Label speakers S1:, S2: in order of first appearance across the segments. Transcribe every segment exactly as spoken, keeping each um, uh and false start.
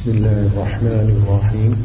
S1: بسم الله الرحمن الرحيم.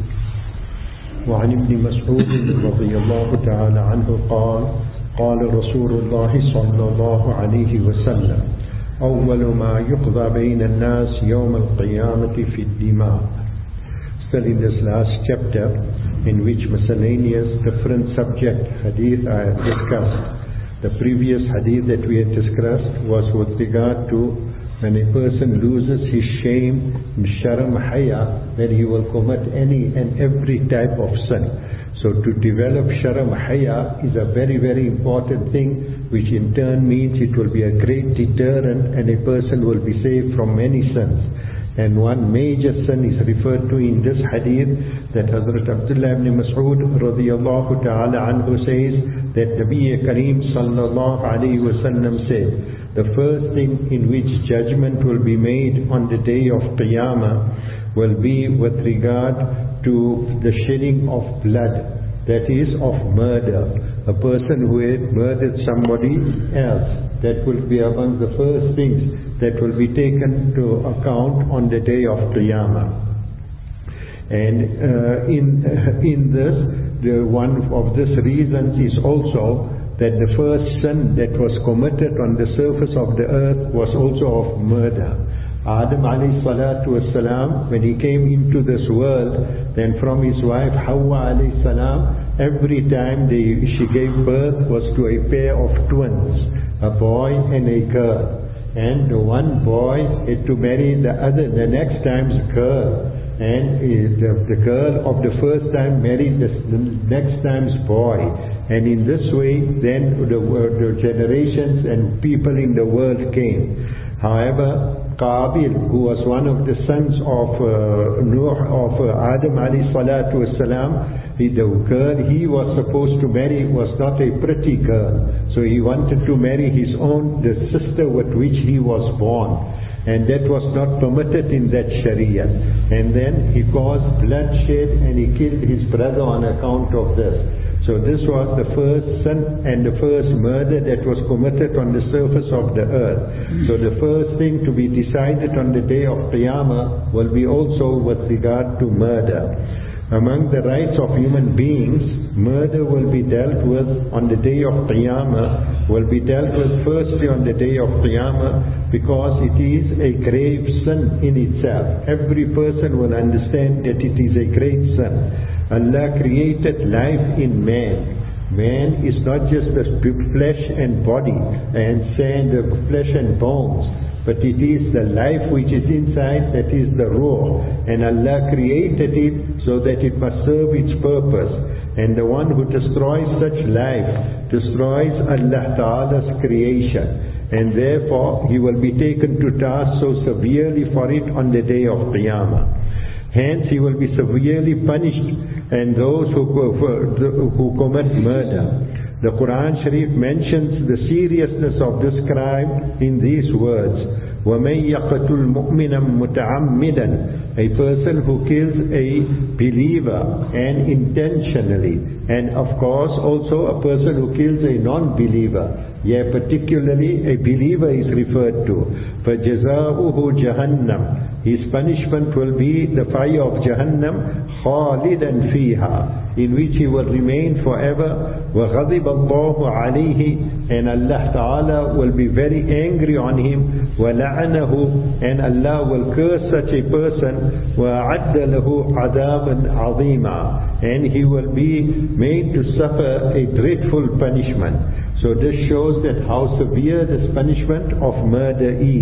S1: وعن ابن مسعود رضي الله تعالى عنه قال قال رسول الله صلى الله عليه وسلم أول ما يقضى بين الناس يوم القيامة في الدماء. Still in this last chapter, in which miscellaneous different subject hadith I have discussed. The previous hadith that we had discussed was with regard to when a person loses his shame, sharam haya, then he will commit any and every type of sin. So to develop sharam haya is a very, very important thing, which in turn means it will be a great deterrent and a person will be saved from many sins. And one major sin is referred to in this hadith that Hazrat Abdullah ibn Mas'ud radiyallahu ta'ala anhu says that Nabi Kareem sallallahu alayhi wa sallam said, the first thing in which judgment will be made on the day of Qiyamah will be with regard to the shedding of blood, that is of murder. A person who had murdered somebody else, that will be among the first things that will be taken to account on the day of Qiyamah. And uh, in, uh, in this, the one of these reasons is also that the first sin that was committed on the surface of the earth was also of murder. Adam alayhi salatu wassalam, when he came into this world, then from his wife Hawa alayhi salam, every time they, she gave birth was to a pair of twins, a boy and a girl. And the one boy had to marry the other, the next time's girl. And the, the girl of the first time married the, the next time's boy. And in this way, then the, the generations and people in the world came. However, Qabil, who was one of the sons of uh, Nuh, of uh, Adam alayhi salatu wasalam, the girl he was supposed to marry was not a pretty girl. So he wanted to marry his own, the sister with which he was born. And that was not permitted in that Sharia. And then he caused bloodshed and he killed his brother on account of this. So this was the first sin and the first murder that was committed on the surface of the earth. So the first thing to be decided on the day of Qiyamah will be also with regard to murder. Among the rights of human beings, murder will be dealt with on the day of Qiyamah, will be dealt with firstly on the day of Qiyamah, because it is a grave sin in itself. Every person will understand that it is a great sin. Allah created life in man. Man is not just the flesh and body and sand, flesh and bones, but it is the life which is inside, that is the ruh. And Allah created it so that it must serve its purpose. And the one who destroys such life destroys Allah Ta'ala's creation. And therefore he will be taken to task so severely for it on the day of Qiyamah. Hence he will be severely punished, and those who, who commit murder. The Quran Sharif mentions the seriousness of this crime in these words, وَمَنْ يَقْتُلْ مُؤْمِنًا مُتَعَمِّدًا, a person who kills a believer and intentionally, and of course also a person who kills a non-believer. Yeah, particularly a believer is referred to. فَجَزَاؤُهُ جَهَنَّمْ, his punishment will be the fire of Jahannam, خَالِدًا فِيهَا, in which he will remain forever. وَغَضِبَ اللَّهُ عَلَيْهِ, and Allah Ta'ala will be very angry on him. وَلَعَنَهُ, and Allah will curse such a person. وَأَعَدَّ لَهُ عَذَابًا عَظِيمًا, and he will be made to suffer a dreadful punishment. So this shows that how severe this punishment of murder is.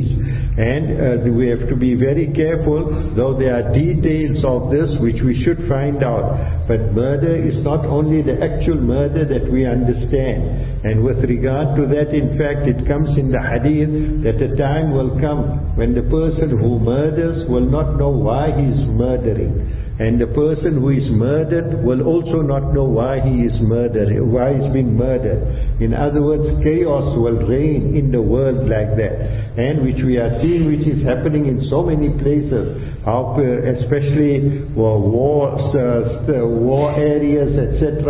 S1: And uh, we have to be very careful, though there are details of this which we should find out. But murder is not only the actual murder that we understand. And with regard to that, in fact, it comes in the hadith that a time will come when the person who murders will not know why he is murdering. And the person who is murdered will also not know why he is murdered, why he is being murdered. In other words, chaos will reign in the world like that. And which we are seeing, which is happening in so many places, how, especially well, wars, uh, war areas, et cetera.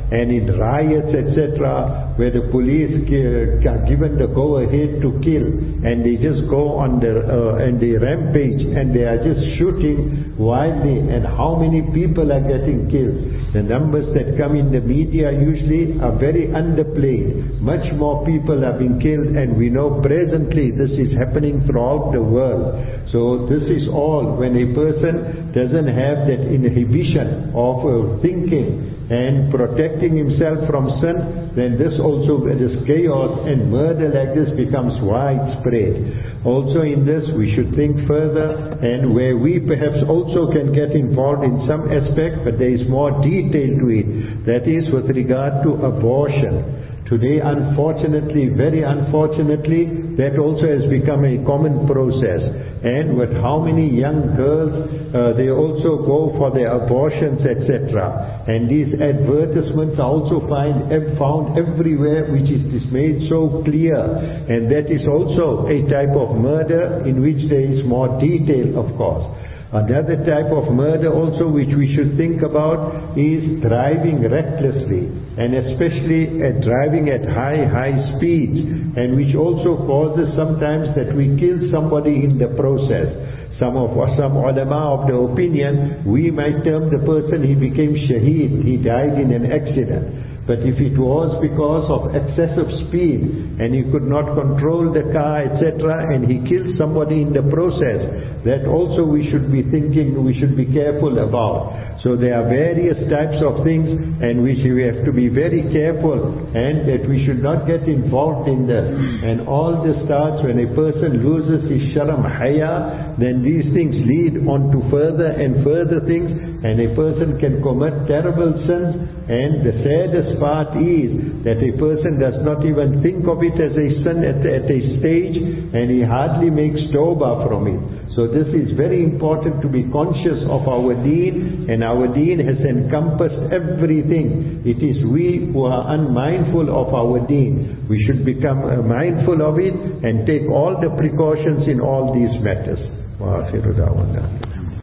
S1: and in riots, et cetera, where the police are given the go-ahead to kill, and they just go on the uh, and they rampage, and they are just shooting wildly, and how many people are getting killed. The numbers that come in the media usually are very underplayed. Much more people are being killed, and we know presently this is happening throughout the world. So this is all when a person doesn't have that inhibition of uh, thinking and protecting himself from sin, then this also, this chaos and murder like this becomes widespread. Also in this we should think further, and where we perhaps also can get involved in some aspect, but there is more detail to it. That is with regard to abortion. Today, unfortunately, very unfortunately, that also has become a common process. And with how many young girls, uh, they also go for their abortions, et cetera. And these advertisements are also find, found everywhere, which is made so clear. And that is also a type of murder in which there is more detail, of course. Another type of murder also which we should think about is driving recklessly, and especially at driving at high, high speeds, and which also causes sometimes that we kill somebody in the process. Some of some ulama of the opinion, we might term the person, he became shaheed, he died in an accident. But if it was because of excessive speed and he could not control the car, et cetera, and he killed somebody in the process, that also we should be thinking, we should be careful about. So there are various types of things, and which we have to be very careful, and that we should not get involved in that. And all this starts when a person loses his sharam haya, then these things lead on to further and further things, and a person can commit terrible sins. And the saddest part is that a person does not even think of it as a sin at, at a stage, and he hardly makes tawbah from it. So this is very important to be conscious of our deen, and our deen has encompassed everything. It is we who are unmindful of our deen. We should become mindful of it and take all the precautions in all these matters. Wa akhiru da'wana.